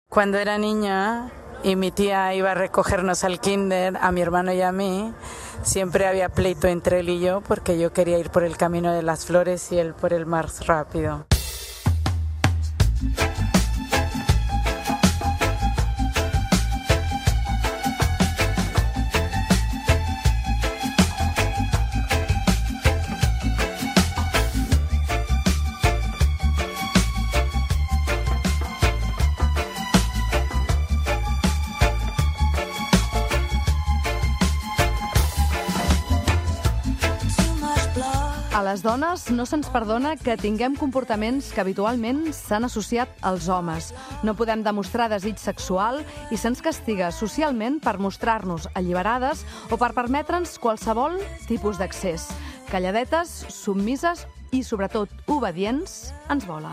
Cuando era niña y mi tía iba a recogernos al kinder, a mi hermano y a mí, siempre había pleito entre él y yo porque yo quería ir por el camino de las flores y él por el más rápido. A les dones no se'ns perdona que tinguem comportaments que habitualment s'han associat als homes. No podem demostrar desig sexual i se'ns castiga socialment per mostrar-nos alliberades o per permetre'ns qualsevol tipus d'accés. Calladetes, submises i, sobretot, obedients, ens volen.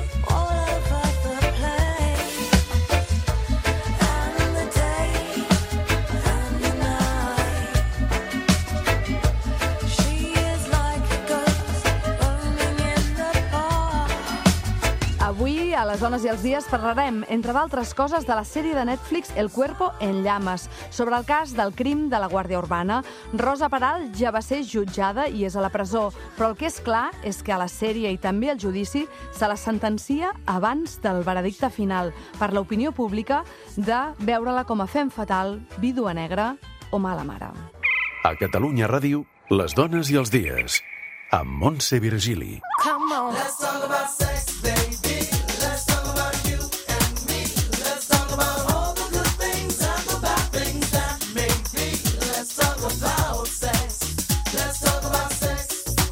Avui, a les Dones i els Dies, parlarem, entre d'altres coses, de la sèrie de Netflix El cuerpo en llamas, sobre el cas del crim de la Guàrdia Urbana. Rosa Peral ja va ser jutjada i és a la presó, però el que és clar és que a la sèrie i també al judici se la sentencia abans del veredicte final per l'opinió pública de veure-la com a fem fatal, vídua negra o mala mare. A Catalunya Ràdio, Les Dones i els Dies, amb Montse Virgili. Come on. Let's talk about sex, baby. Let's talk about you and me. Let's talk about all the good things and the bad things that may be. Let's talk about sex. Let's talk about sex.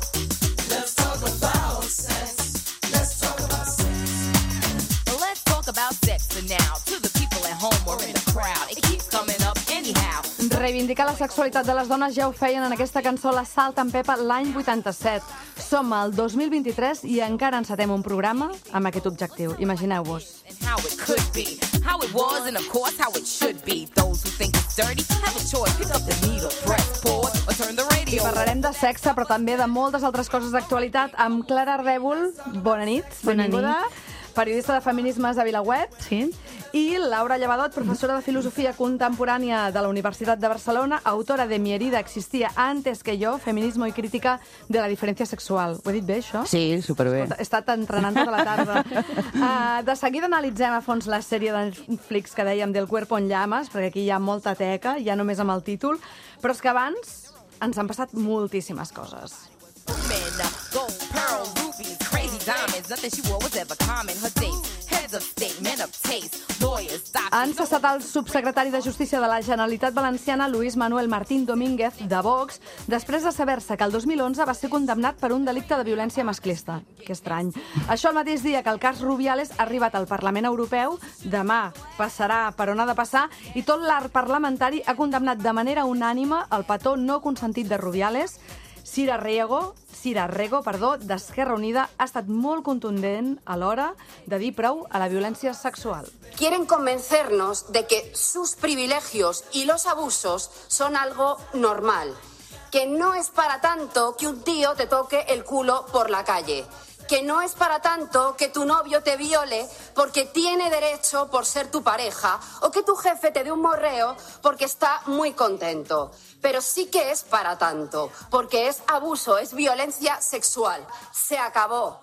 Let's talk about sex. Let's talk about sex. Well, let's talk about sex for now. To the people at home or in the crowd. It keeps coming up anyhow. Reivindicar la sexualitat de les dones ja ho feien en aquesta cançó La Salt en Pepa l'any 87. Som al 2023 i encara encetem un programa amb aquest objectiu. Imagineu-vos. And how it could be, how it was, and of course how it should be. Those who think it's dirty have a choice. Pick up the needle, press pause, or turn the radio. I parlarem de sexe, però també de moltes altres coses d'actualitat amb Clara Ardèvol. Bona nit. Bona benvinguda. Periodista de feminismes de VilaWeb. Sí. I Laura Llevadot, professora de Filosofia Contemporània de la Universitat de Barcelona, autora de Mi herida existía antes que yo, feminismo y crítica de la diferencia sexual. Ho he dit bé, això? Sí, superbé. He estat entrenant tota la tarda. De seguida analitzem a fons la sèrie de Netflix que dèiem del cuerpo en llamas, perquè aquí hi ha molta teca, ja només amb el títol, però és que abans ens han passat moltíssimes coses. Men, gold, pearl, rubies, crazy diamonds. Nothing she wore was ever common. Her dates, heads of state, men of taste, lawyers, doctors. Han cessat el subsecretari de Justícia de la Generalitat Valenciana, Luis Manuel Martín Domínguez, de Vox, després de saber-se que el 2011 va ser condemnat per un delicte de violència masclista. Que estrany. Això el mateix dia que el cas Rubiales ha arribat al Parlament Europeu, demà passarà per on ha de passar, i tot l'arc parlamentari ha condemnat de manera unànime el petó no consentit de Rubiales. Cira Rego, d'Esquerra Unida, ha estat molt contundent a l'hora de dir prou a la violència sexual. Quieren convencernos de que sus privilegios y los abusos son algo normal, que no es para tanto que un tío te toque el culo por la calle, que no es para tanto que tu novio te viole porque tiene derecho por ser tu pareja o que tu jefe te dé un morreo porque está muy contento. Pero sí que es para tanto, porque es abuso, es violencia sexual. Se acabó.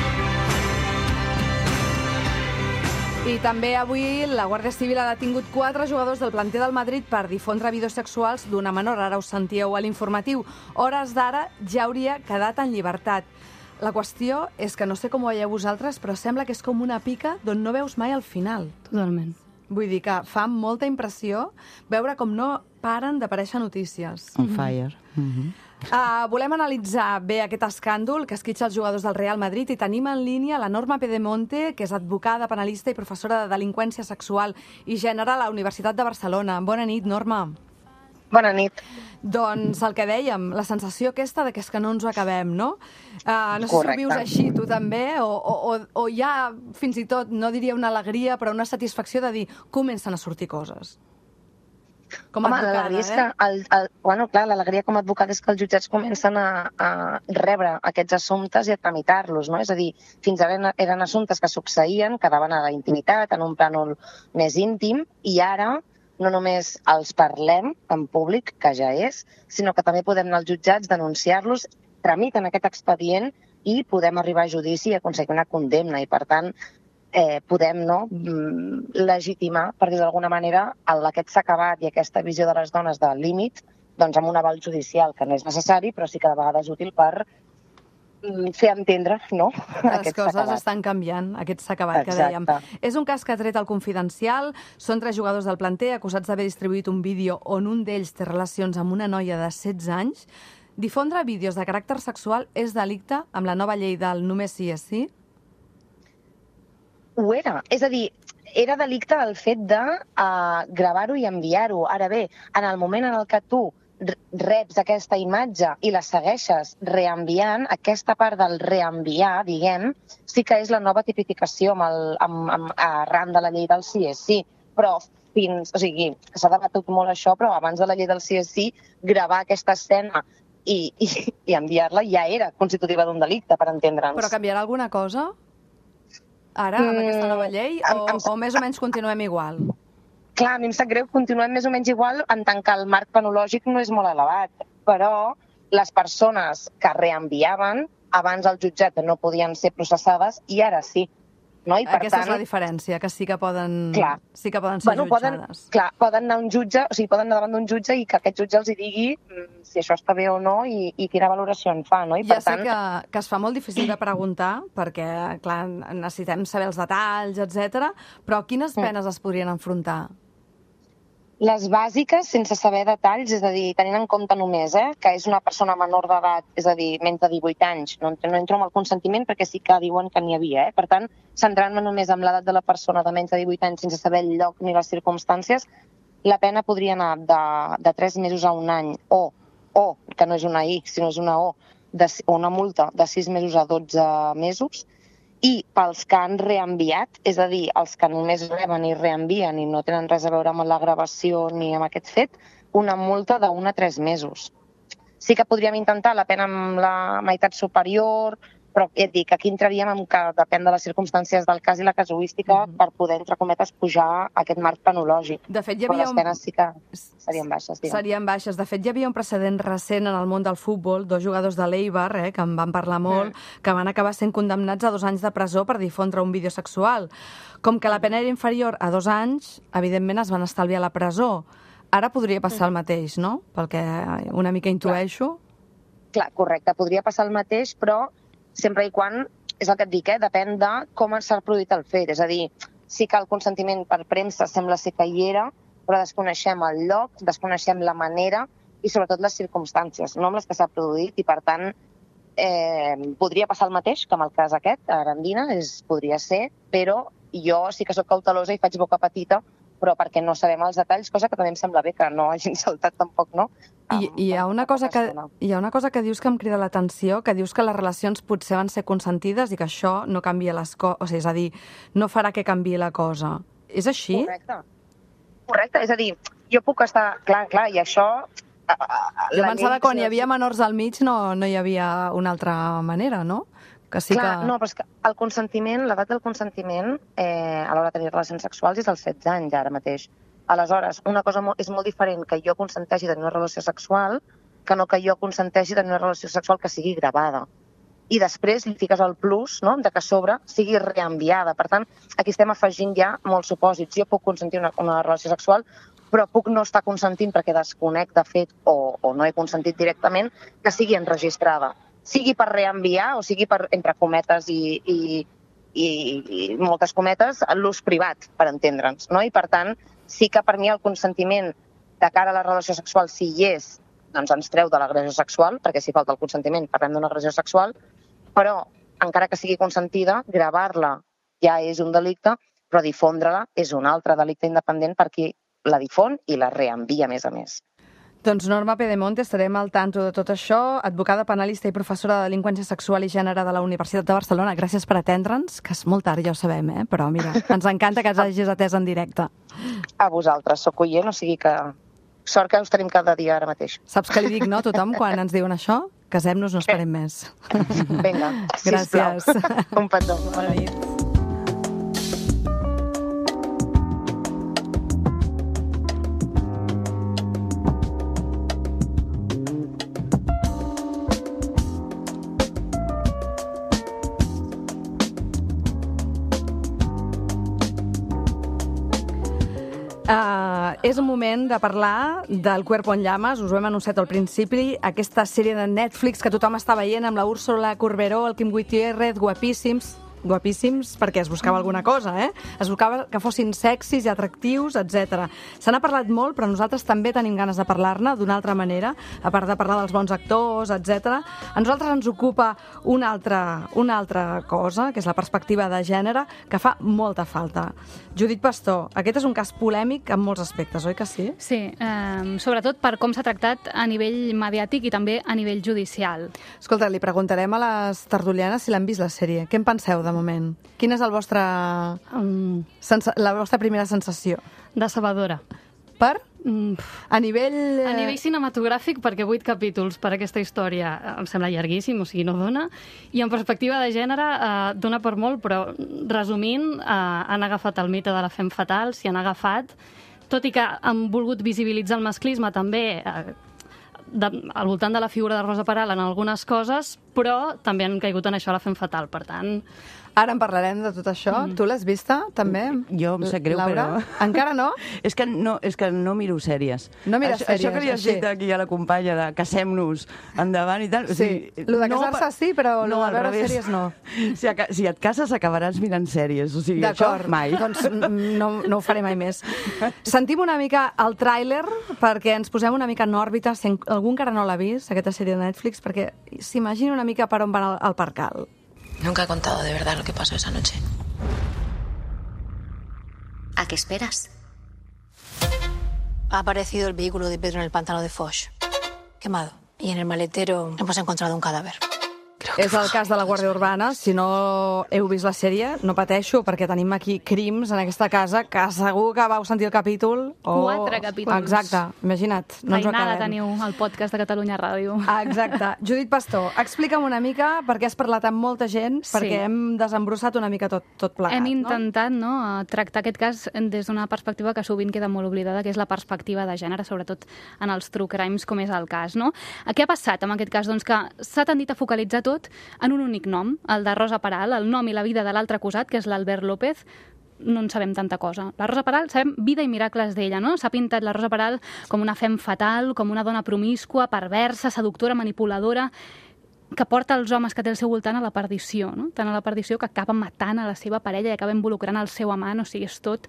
I també avui la Guàrdia Civil ha detingut 4 jugadors del planter del Madrid per difondre vídeos sexuals d'una menor. Ara ho sentíeu a l'informatiu. Hores d'ara ja hauria quedat en llibertat. La qüestió és que no sé com ho veieu vosaltres, però sembla que és com una pica d'on no veus mai al final. Totalment. Vull dir que fa molta impressió veure com no paren d'aparèixer notícies. On fire. Volem analitzar bé aquest escàndol que esquitxa els jugadors del Real Madrid i tenim en línia la Norma Pedemonte, que és advocada, penalista i professora de delinqüència sexual i gènere a la Universitat de Barcelona. Bona nit, Norma. Bona nit. Doncs el que dèiem, la sensació aquesta de que és que no ens ho acabem, no? No sé si ho vius així, tu també, o hi ha fins i tot, no diria una alegria, però una satisfacció de dir comencen a sortir coses. Com a Home, advocada, l'alegria és que l'alegria com a advocada és que els jutjats comencen a rebre aquests assumptes i a tramitar-los, no? És a dir, fins ara eren assumptes que succeïen, quedaven a la intimitat, en un plànol més íntim, i ara no només els parlem en públic, que ja és, sinó que també podem anar als jutjats, denunciar-los, tramiten aquest expedient i podem arribar a judici i aconseguir una condemna. I, per tant, podem legitimar, per dir-ho d'alguna manera, aquest s'ha acabat i aquesta visió de les dones del límit, doncs amb un aval judicial, que no és necessari, però sí que de vegades és útil per fer entendre, no? Les coses estan canviant, aquest s'ha acabat, que dèiem. És un cas que ha tret el Confidencial, són 3 jugadors del planter acusats d'haver distribuït un vídeo on un d'ells té relacions amb una noia de 16 anys. Difondre vídeos de caràcter sexual és delicte amb la nova llei del només sí és sí? Ho era. És a dir, era delicte el fet de gravar-ho i enviar-ho. Ara bé, en el moment en el que tu reps aquesta imatge i la segueixes reenviant, aquesta part del reenviar, diguem, sí que és la nova tipificació arran de la llei del sí és sí. Però s'ha debatut molt això, però abans de la llei del sí és sí, gravar aquesta escena i enviar-la ja era constitutiva d'un delicte, per entendre'ns. Però canviarà alguna cosa ara, amb aquesta nova llei, o més o menys continuem igual? Clar, a mi em sap greu, continuem més o menys igual en tant que el marc penològic no és molt elevat, però les persones que reenviaven abans al jutjat no podien ser processades i ara sí. No? I Aquesta és la diferència, que sí que poden ser jutjades. Poden anar a un jutge, o sigui, poden anar davant d'un jutge i que aquest jutge els hi digui si això està bé o no i quina valoració en fa. No? I ja sé que es fa molt difícil de preguntar, perquè clar, necessitem saber els detalls, etc. Però quines penes es podrien enfrontar? Les bàsiques, sense saber detalls, és a dir, tenint en compte només que és una persona menor d'edat, és a dir, menys de 18 anys, no entro amb el consentiment perquè sí que diuen que n'hi havia. Per tant, centrant-me només en l'edat de la persona de menys de 18 anys sense saber el lloc ni les circumstàncies, la pena podria anar de 3 mesos a 1 any o, que no és una I, sinó és una O, una multa de 6 mesos a 12 mesos, i pels que han reenviat, és a dir, els que només reben i reenvien i no tenen res a veure amb la gravació ni amb aquest fet, una multa d'1 a 3 mesos. Sí que podríem intentar la pena amb la meitat superior, però et dic, aquí entraríem en que depèn de les circumstàncies del cas i la casuística per poder, entre cometes, pujar aquest marc penològic. De fet, però les penes sí que serien baixes. Serien baixes. De fet, hi havia un precedent recent en el món del futbol, 2 jugadors de l'Eibar, que en van parlar molt, que van acabar sent condemnats a 2 anys de presó per difondre un vídeo sexual. Com que la pena era inferior a 2 anys, evidentment es van estalviar la presó. Ara podria passar el mateix, no? Pel que una mica intueixo. Clar, correcte. Podria passar el mateix, però sempre i quan, és el que et dic, depèn de com s'ha produït el fet. És a dir, sí que el consentiment per premsa sembla ser que hi era, però desconeixem el lloc, desconeixem la manera i sobretot les circumstàncies, no amb les que s'ha produït, i per tant podria passar el mateix que amb el cas aquest, a Arandina, podria ser, però jo sí que sóc cautelosa i faig boca petita, però perquè no sabem els detalls, cosa que també em sembla bé que no hagin saltat tampoc, no? I hi ha una cosa que dius que em crida l'atenció, que dius que les relacions potser van ser consentides i que això no canvia les coses, o sigui, és a dir, no farà que canviï la cosa. És així? Correcte, és a dir, jo puc estar... Clar, i això... Jo pensava que quan hi havia menors al mig no hi havia una altra manera, no? Que sí clar, no, però és que el consentiment, l'edat del consentiment a l'hora de tenir relacions sexuals és als 16 anys ara mateix. Aleshores, una cosa és molt diferent que jo consenteixi tenir una relació sexual que no que jo consenteixi tenir una relació sexual que sigui gravada. I després li fiques el plus, no?, de que a sobre sigui reenviada. Per tant, aquí estem afegint ja molts supòsits. Jo puc consentir una relació sexual, però puc no estar consentint perquè desconec de fet o no he consentit directament que sigui enregistrada. Sigui per reenviar o sigui per, entre cometes i moltes cometes, l'ús privat, per entendre'ns, no? I per tant, sí que per mi el consentiment de cara a la relació sexual, si hi és, doncs ens treu de l'agressió sexual, perquè si falta el consentiment parlem d'una agressió sexual, però encara que sigui consentida, gravar-la ja és un delicte, però difondre-la és un altre delicte independent per qui la difon i la reenvia, a més. Doncs Norma Pedemonte, estarem al tanto de tot això, advocada, penalista i professora de Delinqüència Sexual i Gènere de la Universitat de Barcelona. Gràcies per atendre'ns, que és molt tard, ja ho sabem, però mira, ens encanta que ens hagis atès en directe. A vosaltres, sóc oient, o sigui que Sort que us tenim cada dia ara mateix. Saps què li dic, no, a tothom, quan ens diuen això? Casem-nos, no esperem més. Vinga, Gràcies. sisplau. Un petó. Bona nit. És un moment de parlar del Cuerpo en llames, us ho hem anunciat al principi, aquesta sèrie de Netflix que tothom està veient amb la Úrsula Corberó, el Quim Gutiérrez, guapíssims perquè es buscava alguna cosa, Es buscava que fossin sexis i atractius, etc. Se n'ha parlat molt, però nosaltres també tenim ganes de parlar-ne d'una altra manera, a part de parlar dels bons actors, etc. A nosaltres ens ocupa una altra cosa, que és la perspectiva de gènere, que fa molta falta. Judit Pastor, aquest és un cas polèmic en molts aspectes, oi que sí? Sí, sobretot per com s'ha tractat a nivell mediàtic i també a nivell judicial. Escolta, li preguntarem a les tertulianes si l'han vist la sèrie. Què en penseu de moment? Quina és la vostra primera sensació? Decebedora. Per? A nivell... A nivell cinematogràfic, perquè 8 capítols per aquesta història em sembla llarguíssim, o sigui, no dona. I en perspectiva de gènere dona per molt, però resumint, han agafat el mite de la femme fatal, s'hi han agafat, tot i que han volgut visibilitzar el masclisme també al voltant de la figura de Rosa Peral en algunes coses, però també han caigut en això la femme fatal, per tant... Ara en parlarem de tot això. Tu l'has vista, també? Jo em sap greu, Laura? però... Encara no? És que no miro sèries. No mires sèries, Això que li has dit aquí a la companya de casem-nos endavant i tal... Sí, lo de casar-se sí, però lo de veure sèries no. Si et cases acabaràs mirant sèries, o sigui, això mai. Doncs no ho faré mai més. Sentim una mica el tràiler perquè ens posem una mica en òrbita, si algú encara no l'ha vist, aquesta sèrie de Netflix, perquè s'imagini una mica per on va el percal. Nunca he contado de verdad lo que pasó esa noche. ¿A qué esperas? Ha aparecido el vehículo de Pedro en el pantano de Foix, quemado. Y en el maletero hemos encontrado un cadáver. És el cas de la Guàrdia Urbana. Si no heu vist la sèrie, no pateixo, perquè tenim aquí crims en aquesta casa que segur que vau sentir el capítol. 4 capítols. Exacte, imagina't. No ens ho Feinada acabem. teniu al podcast de Catalunya Ràdio. Exacte. Judit Pastor, explica'm una mica, perquè has parlat amb molta gent, perquè hem desembrossat una mica tot plegat. Hem intentat tractar aquest cas des d'una perspectiva que sovint queda molt oblidada, que és la perspectiva de gènere, sobretot en els true crimes, com és el cas. No? Què ha passat amb aquest cas? Doncs que s'ha tendit a focalitzar tot en un únic nom, el de Rosa Peral, el nom i la vida de l'altre acusat, que és l'Albert López. No en sabem tanta cosa. La Rosa Peral, sabem vida i miracles d'ella, no? S'ha pintat la Rosa Peral com una femme fatal, com una dona promíscua, perversa, seductora, manipuladora, que porta els homes que té al seu voltant a la perdició, no? Tant a la perdició que acaba matant a la seva parella i acaba involucrant el seu amant, o sigui, és tot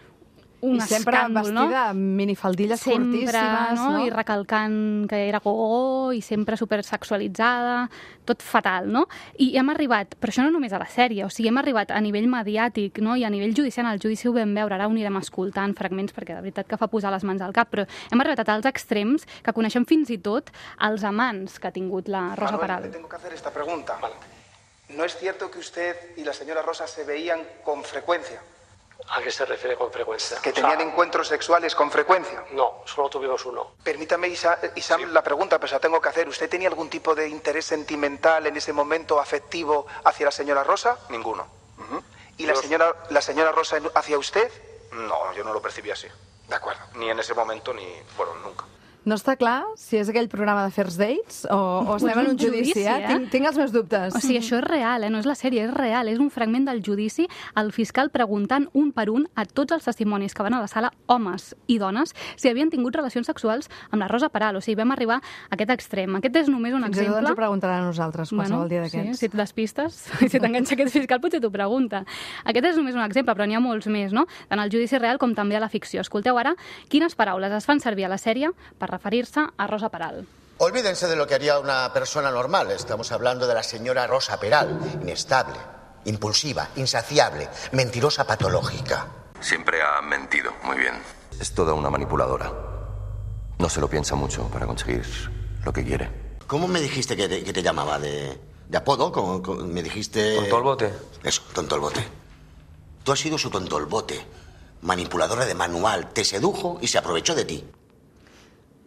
un I sempre escàndol, vestida amb minifaldilles curtíssimes, no? I recalcant que era gogó i sempre supersexualitzada, tot fatal, no? I hem arribat, però això no només a la sèrie, o sigui, hem arribat a nivell mediàtic, no? I a nivell judicial, al judici ho vam veure, ara ho anirem escoltant fragments perquè de veritat que fa posar les mans al cap, però hem arribat a tals extrems que coneixem fins i tot els amants que ha tingut la Rosa Peral. Le tengo que hacer esta pregunta. Vale. ¿No es cierto que usted y la señora Rosa se veían con frecuencia? ¿A qué se refiere con frecuencia? ¿Que tenían encuentros sexuales con frecuencia? No, solo tuvimos uno. Permítame, Isam, sí, la pregunta, pero se la tengo que hacer. ¿Usted tenía algún tipo de interés sentimental en ese momento, afectivo, hacia la señora Rosa? Ninguno. ¿Y la señora Rosa hacia usted? No, yo no lo percibí así. De acuerdo. Ni en ese momento, ni... bueno, nunca. No està clar si és aquell programa de First Dates o estem en un judici, Tinc els meus dubtes. O sigui, això és real, no és la sèrie, és real. És un fragment del judici, el fiscal preguntant un per un a tots els testimonis que van a la sala, homes i dones, si havien tingut relacions sexuals amb la Rosa Peral. O sigui, vam arribar a aquest extrem. Aquest és només un exemple. Fins i tot ens ho preguntaran a nosaltres qualsevol dia d'aquests. Sí, si et despistes, si t'enganxa aquest fiscal, potser t'ho pregunta. Aquest és només un exemple, però n'hi ha molts més, no? Tant al judici real com també a la ficció. Escolteu ara quines paraules es fan servir a la sèrie per referir-se a Rosa Peral. Olvídense de lo que haría una persona normal. Estamos hablando de la señora Rosa Peral, inestable, impulsiva, insaciable, mentirosa patológica. Siempre ha mentido, muy bien. Es toda una manipuladora. No se lo piensa mucho para conseguir lo que quiere. ¿Cómo me dijiste que te llamaba? ¿De apodo? ¿Me dijiste...? Tonto al bote. Eso, tonto al bote. Tú has sido su tonto al bote. Manipuladora de manual. Te sedujo y se aprovechó de ti.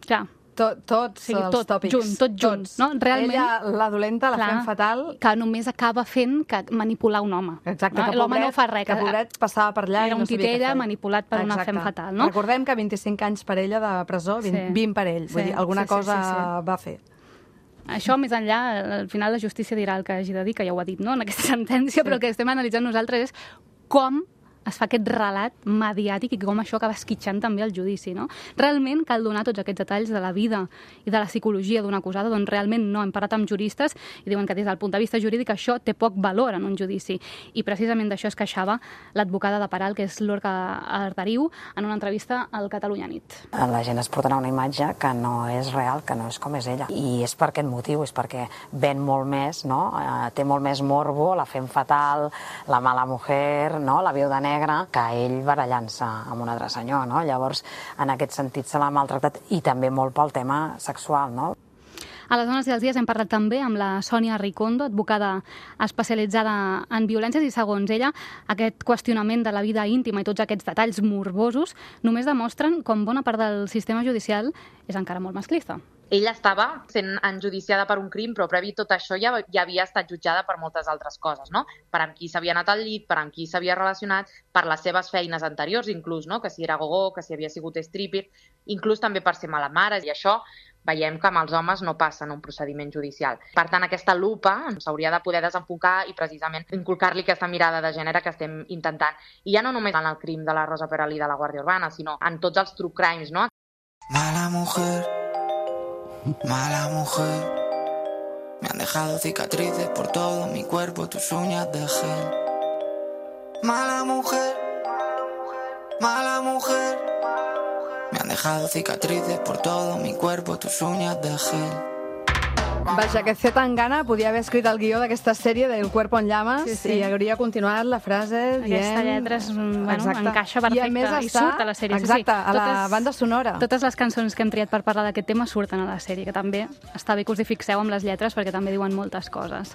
Clar. Tots els tòpics. Tot junt, no? Realment, ella, la dolenta, la fem fatal. Que només acaba fent que manipular un home. Exacte, no? que l'home no fa res. Que pobret passava per allà era i no un sabia què titella fer. manipulat per una fem fatal, no? Recordem que 25 anys per ella de presó, 20 per ell. Vull dir, alguna cosa va fer. Això, més enllà, al final la justícia dirà el que hagi de dir, que ja ho ha dit, no?, en aquesta sentència, però el que estem analitzant nosaltres és com es fa aquest relat mediàtic i com això acaba esquitxant també el judici, no? Realment cal donar tots aquests detalls de la vida i de la psicologia d'una acusada, doncs realment no. Hem parlat amb juristes i diuen que des del punt de vista jurídic això té poc valor en un judici. I precisament d'això es queixava l'advocada de Peral, que és Lorca Arderiu, en una entrevista al Catalunya Nit. La gent es portarà una imatge que no és real, que no és com és ella. I és per aquest motiu, és perquè ven molt més, no? Té molt més morbo, la fem fatal, la mala mujer, no? La viuda negra, que ell barallant-se amb un altre senyor, no? Llavors, en aquest sentit se l'ha maltractat i també molt pel tema sexual, no? A les Dones i els Dies hem parlat també amb la Sònia Ricondo, advocada especialitzada en violències, i segons ella, aquest qüestionament de la vida íntima i tots aquests detalls morbosos només demostren com bona part del sistema judicial és encara molt masclista. Ella estava sent enjudiciada per un crim, però previ tot això ja havia estat jutjada per moltes altres coses, no? Per amb qui s'havia anat al llit, per amb qui s'havia relacionat, per les seves feines anteriors, inclús, no? Que si era gogó, que si havia sigut stripper, inclús també per ser mala mare, i això veiem que amb els homes no passa en un procediment judicial. Per tant, aquesta lupa s'hauria de poder desenfocar i precisament inculcar-li aquesta mirada de gènere que estem intentant. I ja no només en el crim de la Rosa Peral i de la Guàrdia Urbana, sinó en tots els true crimes, no? Mala mujer, me han dejado cicatrices por todo mi cuerpo, tus uñas de gel. Mala mujer, me han dejado cicatrices por todo mi cuerpo, tus uñas de gel. Vaja, que C. Tangana podia haver escrit el guió d'aquesta sèrie del Cuerpo en llamas i hauria continuat la frase dient... Aquesta lletra encaixa perfecte i, a més, i surt a la sèrie. Exacte, a la banda sonora. Totes les cançons que hem triat per parlar d'aquest tema surten a la sèrie, que també està bé que us hi fixeu amb les lletres perquè també diuen moltes coses.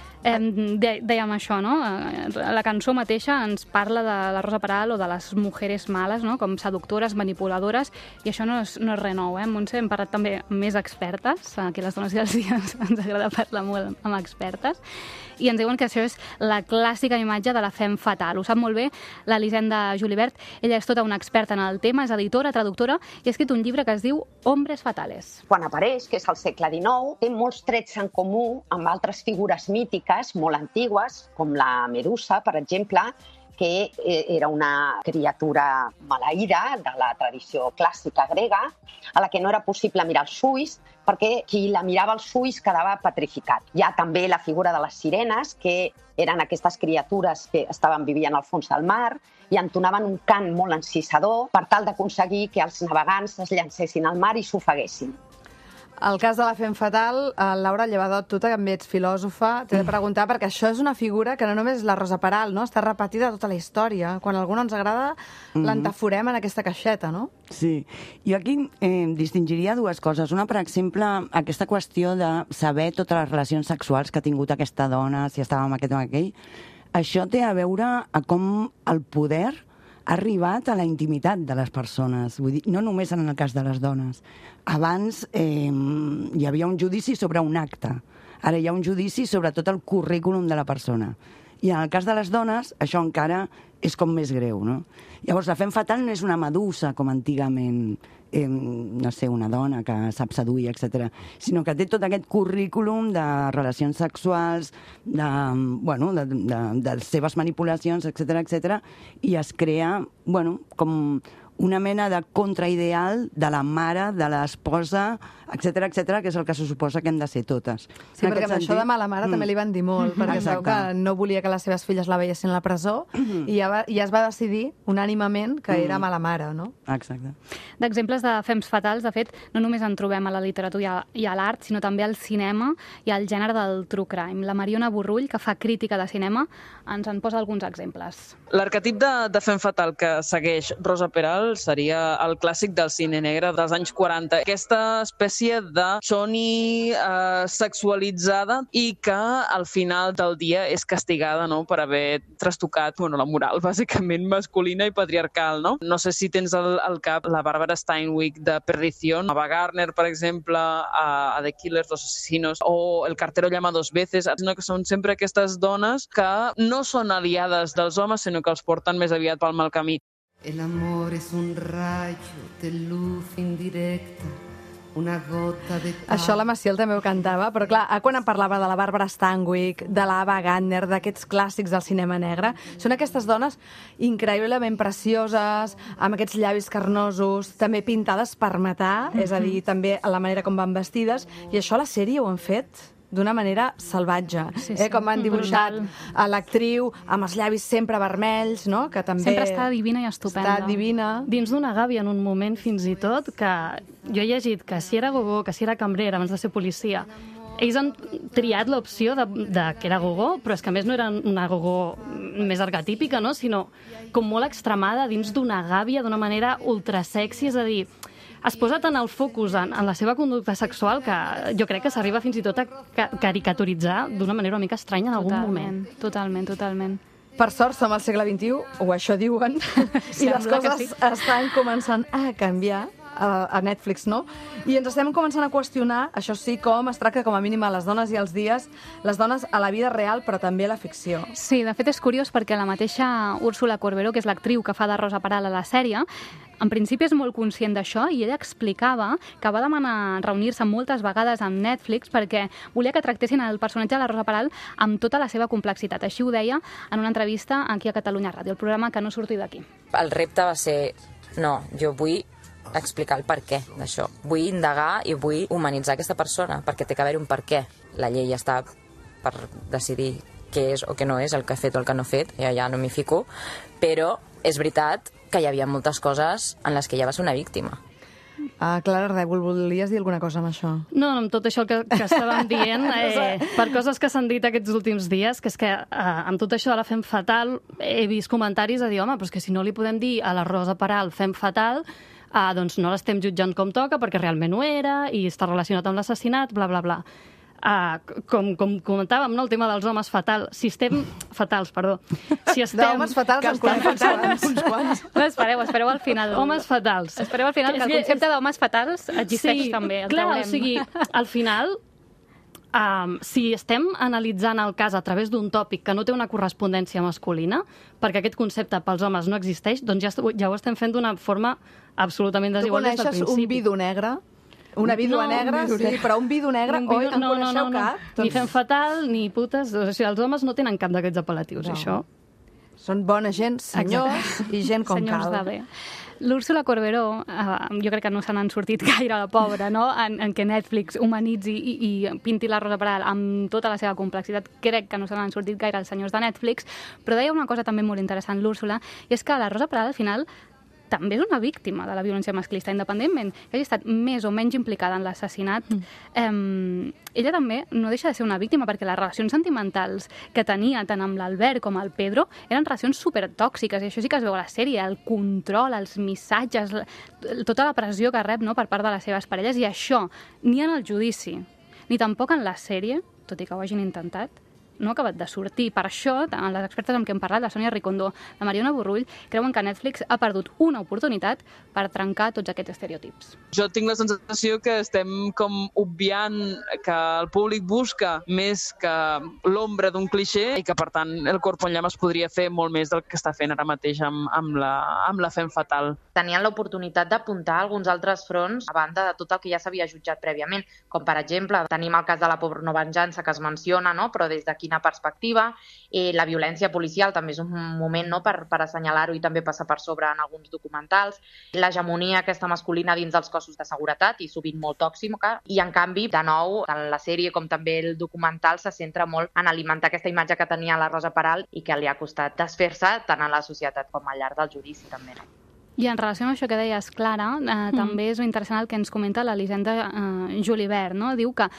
Dèiem això, no? La cançó mateixa ens parla de la Rosa Peral o de les mujeres males, no? Com seductores, manipuladores, i això no és res nou, Montse, hem parlat també amb més expertes, aquí a les Dones i els Dies ens agrada parlar molt amb expertes, i ens diuen que això és la clàssica imatge de la fem fatal. Ho sap molt bé l'Elisenda Julibert, ella és tota una experta en el tema, és editora, traductora, i ha escrit un llibre que es diu Hombres fatales. Quan apareix, que és al segle XIX, té molts trets en comú amb altres figures mítiques molt antigues, com la Medusa, per exemple, que era una criatura maleïda de la tradició clàssica grega, a la que no era possible mirar els ulls, perquè qui la mirava als ulls quedava petrificat. Hi ha també la figura de les sirenes, que eren aquestes criatures que estaven vivint al fons del mar i entonaven un cant molt encisador per tal d'aconseguir que els navegants es llancessin al mar i s'ofeguessin. El cas de la fem fatal, Laura Llevadot, tu també ets filòsofa, t'he de preguntar, perquè això és una figura que no només és la Rosa Peral, no? Està repetida tota la història. Quan a algú no ens agrada, l'entaforem en aquesta caixeta, no? Sí. Jo aquí distingiria dues coses. Una, per exemple, aquesta qüestió de saber totes les relacions sexuals que ha tingut aquesta dona, si estava amb aquest o amb aquell. Això té a veure a com el poder ha arribat a la intimitat de les persones. Vull dir, no només en el cas de les dones. Abans hi havia un judici sobre un acte. Ara hi ha un judici sobre tot el currículum de la persona. I en el cas de les dones, això encara és com més greu, no? Llavors, la fem fatal no és una medusa, com antigament, no sé, una dona que sap seduir, etc., sinó que té tot aquest currículum de relacions sexuals, de les seves manipulacions, etc., i es crea, com una mena de contraideal de la mare, de l'esposa, etc., que és el que se suposa que hem de ser totes. Sí, perquè amb això de mala mare també li van dir molt, perquè sabeu que no volia que les seves filles la veiessin a la presó i ja es va decidir unànimament que era mala mare, no? Exacte. D'exemples de fems fatals, de fet, no només en trobem a la literatura i a l'art, sinó també al cinema i al gènere del true crime. La Mariona Borrull, que fa crítica de cinema, ens en posa alguns exemples. L'arquetip de fem fatal que segueix Rosa Peral fatal seria el clàssic del cine negre dels anys 40. Aquesta espècie de Choni sexualitzada i que al final del dia és castigada, no?, per haver trastocat la moral bàsicament masculina i patriarcal, no? No sé si tens al cap la Barbara Stanwyck de Perdición, Ava Gardner, per exemple, a The Killers, Los Asesinos, o El cartero llama dos veces, no? Que són sempre aquestes dones que no són aliades dels homes, sinó que els porten més aviat pel mal camí. El amor es un rayo de luz indirecta, una gota de... Això la Maciel també ho cantava, però clar, quan em parlava de la Barbara Stanwyck, de l'Ava Gardner, d'aquests clàssics del cinema negre, són aquestes dones increïblement precioses, amb aquests llavis carnosos, també pintades per matar, és a dir, també la manera com van vestides, i això a la sèrie ho han fet d'una manera salvatge, com han dibuixat a l'actriu amb els llavis sempre vermells, no? Que també... Sempre està divina i estupenda. Està divina. Dins d'una gàbia en un moment fins i tot que jo he llegit que si era gogó, que si era cambrera abans de ser policia, ells han triat l'opció de que era gogó, però és que a més no era una gogó més arquetípica, no? Sinó com molt extremada dins d'una gàbia d'una manera ultrasexy, és a dir, es posa tant el focus en la seva conducta sexual que jo crec que s'arriba fins i tot a caricaturitzar d'una manera una mica estranya en algun moment. Totalment. Per sort som al segle XXI, o això diuen, i les coses estan començant a canviar a Netflix, no? I ens estem començant a qüestionar, això sí, com es tracta com a mínim a les dones i als dies, les dones a la vida real, però també a la ficció. Sí, de fet és curiós perquè la mateixa Úrsula Corberó, que és l'actriu que fa de Rosa Peral a la sèrie, en principi és molt conscient d'això i ella explicava que va demanar reunir-se moltes vegades amb Netflix perquè volia que tractessin el personatge de la Rosa Peral amb tota la seva complexitat. Així ho deia en una entrevista aquí a Catalunya Ràdio, el programa Que no surti d'aquí. El repte va ser, no, jo vull explicar el per què d'això. Vull indagar i vull humanitzar aquesta persona, perquè té que haver un per què. La llei està per decidir què és o què no és, el que ha fet o el que no ha fet, ja no m'hi fico, però és veritat que hi havia moltes coses en les que ella va ser una víctima. Clara Ardèvol, volies dir alguna cosa amb això? No, amb tot això que estàvem dient, per coses que s'han dit aquests últims dies, que és que amb tot això de la fem fatal he vist comentaris a dir, home, però és que si no li podem dir a la Rosa Peral fem fatal, doncs no l'estem jutjant com toca perquè realment ho era i està relacionat amb l'assassinat, bla, bla, bla. Com comentàvem, no, el tema dels homes fatals. Si estem... Fatals, perdó. Si estem... D'homes fatals en coneixem uns quants. No, espereu al final. Homes fatals. Espereu al final, que el concepte d'homes fatals existeix també. Clar, o sigui, al final, si estem analitzant el cas a través d'un tòpic que no té una correspondència masculina, perquè aquest concepte pels homes no existeix, doncs ja ho estem fent d'una forma absolutament desigual des del principi. Tu coneixes un vidu negre? Una vídua negra, sí, però un vidu negre, oi? En coneixeu cap? Ni fem fatal, ni putes... O sigui, els homes no tenen cap d'aquests apel·latius, això. Són bona gent, senyors, i gent com cal. Senyors de bé. L'Úrsula Corberó, jo crec que no se n'han sortit gaire, la pobra, no? En què Netflix humanitzi i pinti la Rosa Peral amb tota la seva complexitat. Crec que no se n'han sortit gaire els senyors de Netflix, però deia una cosa també molt interessant, l'Úrsula, i és que la Rosa Peral, al final, també és una víctima de la violència masclista, independentment que hagi estat més o menys implicada en l'assassinat. Ella també no deixa de ser una víctima perquè les relacions sentimentals que tenia tant amb l'Albert com el Pedro eren relacions supertòxiques, i això sí que es veu a la sèrie, el control, els missatges, tota la pressió que rep, no, per part de les seves parelles, i això ni en el judici ni tampoc en la sèrie, tot i que ho hagin intentat, no ha acabat de sortir. Per això, les expertes amb què hem parlat, la Sònia Ricondo, la Mariona Borrull, creuen que Netflix ha perdut una oportunitat per trencar tots aquests estereotips. Jo tinc la sensació que estem com obviant que el públic busca més que l'ombra d'un clixé i que, per tant, el Cuerpo en Llamas podria fer molt més del que està fent ara mateix amb la fem fatal. Tenien l'oportunitat d'apuntar alguns altres fronts a banda de tot el que ja s'havia jutjat prèviament, com per exemple tenim el cas de la pornovenjança que es menciona, no? Però des d'aquí quina perspectiva. La violència policial també és un moment, no, per assenyalar-ho i també passar per sobre en alguns documentals. L'hegemonia aquesta masculina dins dels cossos de seguretat i sovint molt tòxica. I en canvi, de nou, tant la sèrie com també el documental se centra molt en alimentar aquesta imatge que tenia la Rosa Peral i que li ha costat desfer-se tant en la societat com al llarg del judici també. I en relació amb això que deies, Clara, també és interessant el que ens comenta l'Elisenda Julibert, no? Diu que,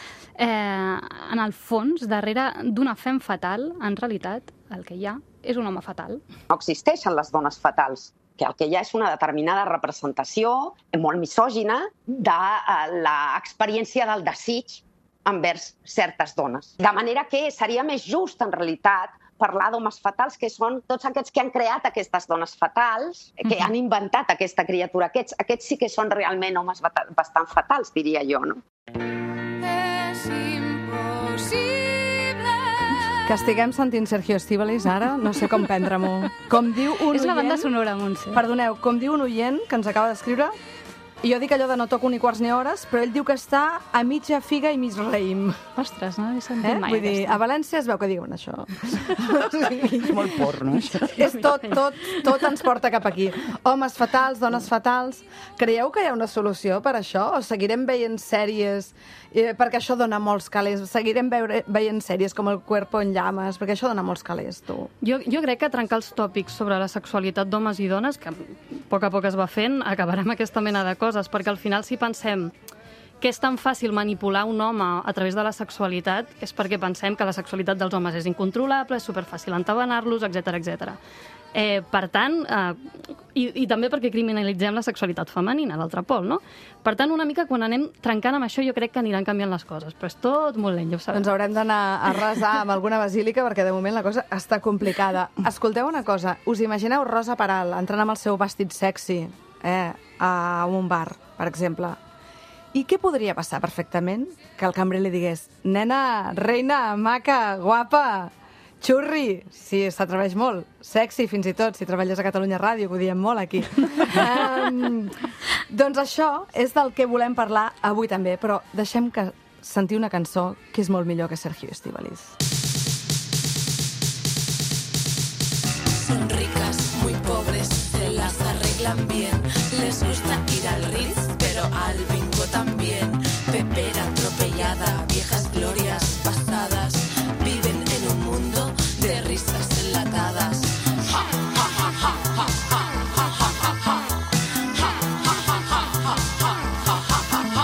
en el fons, darrere d'una fem fatal, en realitat, el que hi ha és un home fatal. No existeixen les dones fatals. que el que hi ha és una determinada representació molt misògina de l'experiència del desig envers certes dones. De manera que seria més just, en realitat, parlar d'homes fatals, que són tots aquests que han creat aquestes dones fatals, que han inventat aquesta criatura. Aquests sí que són realment homes bastant fatals, diria jo, no? És impossible. Que estiguem sentint Sergio Estíbaliz ara, no sé com prendre-m'ho. Com diu un oient... És la banda sonora, Montse. Perdoneu, com diu un oient que ens acaba d'escriure, i jo dic allò de no toco ni quarts ni hores, però ell diu que està a mitja figa i mig raïm. Ostres, no he sentit mai. Vull dir, a València es veu que diuen això. És molt porno, això. És tot ens porta cap aquí. Homes fatals, dones fatals... Creieu que hi ha una solució per això? O seguirem veient sèries... perquè això dona molts calés. Seguirem veient sèries com El cuerpo en llamas, perquè això dona molts calés, tu. Jo crec que trencar els tòpics sobre la sexualitat d'homes i dones, que a poc es va fent, acabarà amb aquesta mena de coses, perquè al final si pensem que és tan fàcil manipular un home a través de la sexualitat, és perquè pensem que la sexualitat dels homes és incontrolable, és superfàcil entabanar-los, etc. Per tant, i també perquè criminalitzem la sexualitat femenina, l'altre pol, no? Per tant, una mica quan anem trencant amb això, jo crec que aniran canviant les coses, però és tot molt lent, ja ho sabeu. Doncs haurem d'anar a resar amb alguna basílica, perquè de moment la cosa està complicada. Escolteu una cosa, us imagineu Rosa Peral entrant amb el seu vestit sexy a un bar, per exemple? I què podria passar perfectament? Que el cambrer li digués: nena, reina, maca, guapa, xurri, si s'atreveix molt, sexy fins i tot, si treballes a Catalunya Ràdio, que ho diem molt aquí. Doncs això és del que volem parlar avui també, però deixem que sentir una cançó que és molt millor que Sergio Estíbaliz. Son ricas, muy pobres, se las arreglan bien. Les gusta ir al Ritz, pero al bingo también. Pepera atropellada, viejas glorias pasadas. Viven en un mundo de risas enlatadas. Ja, ja, ja, ja, ja, ja, ja, ja, ja, ja. Ja, ja, ja, ja, ja, ja, ja, ja, ja.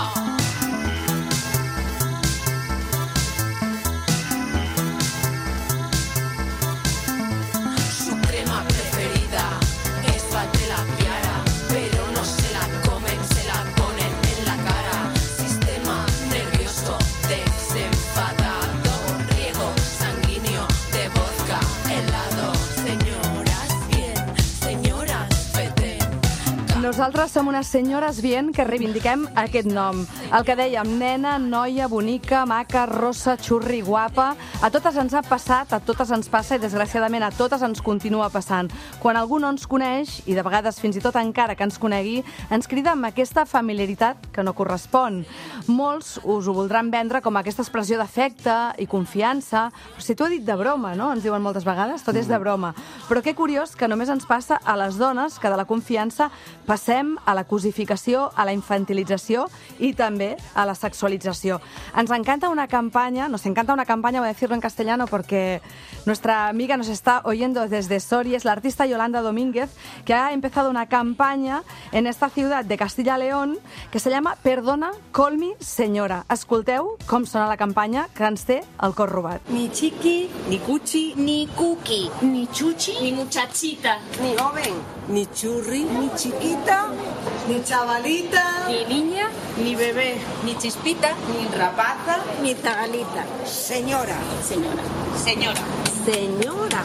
Su crema preferida es Vatela Piara, pero no se la comen, se la ponen en la cara. Sistema nervioso desenfadado, riego sanguíneo de vodka helado. Señoras bien, señoras feten. Nosaltres som unes senyores bien que reivindiquem aquest nom. El que dèiem, nena, noia, bonica, maca, rossa, xurri, guapa. A totes ens ha passat, a totes ens passa i desgraciadament a totes ens continua passant. Quan algú no ens coneix, i de vegades fins i tot encara que ens conegui, ens crida amb aquesta familiaritat que no correspon. Molts us ho voldran vendre com aquesta expressió d'afecte i confiança. Però si t'ho he dit de broma, no? Ens diuen moltes vegades, tot és de broma. Però que curiós que només ens passa a les dones que de la confiança passem a la cosificació, a la infantilització i també a la sexualització. Ens encanta una campaña, voy a decirlo en castellano porque nuestra amiga nos está oyendo desde Soria, es la artista Yolanda Domínguez, que ha empezado una campaña en esta ciudad de Castilla y León que se llama Perdona, call me senyora. Escolteu com sona la campanya que ens té el cor robat. Ni chiqui, ni cuchi, ni cookie, ni chuchi, ni muchachita, ni joven, ni churri, ni chiquita, ni chavalita, ni niña, ni bebé, ni chispita, ni rapaza, ni zagalita. Señora, señora, señora, señora.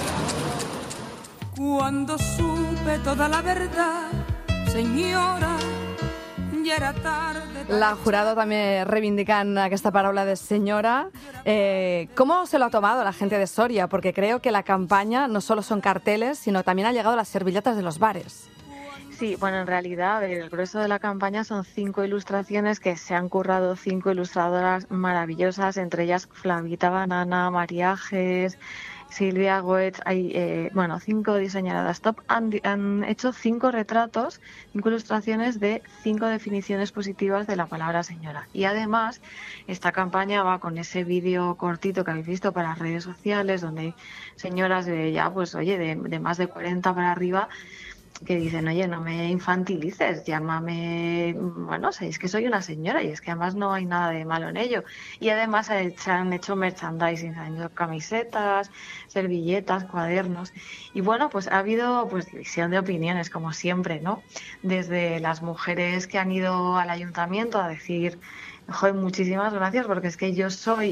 Cuando supe toda la verdad, señora, ya era tarde. La Jurado també reivindicant aquesta paraula de señora. ¿Cómo se lo ha tomado la gente de Soria? Porque creo que la campaña no solo son carteles, sino también ha llegado a las servilletas de los bares. Sí, bueno, en realidad, a ver, el grueso de la campaña son 5 ilustraciones que se han currado 5 ilustradoras maravillosas, entre ellas Flavita Banana, Mariajes, Silvia Goetz, hay 5 diseñadoras top. Han hecho 5 retratos, 5 ilustraciones de 5 definiciones positivas de la palabra señora. Y además, esta campaña va con ese vídeo cortito que habéis visto para redes sociales, donde hay señoras de ya, pues oye, de más de 40 para arriba, que dicen, oye, no me infantilices, llámame, bueno, sabéis que soy una señora y es que además no hay nada de malo en ello. Y además se han hecho merchandising, se han hecho camisetas, servilletas, cuadernos. Y bueno, pues ha habido pues división de opiniones, como siempre, ¿no? Desde las mujeres que han ido al ayuntamiento a decir... Joder, muchísimas gracias, porque es que yo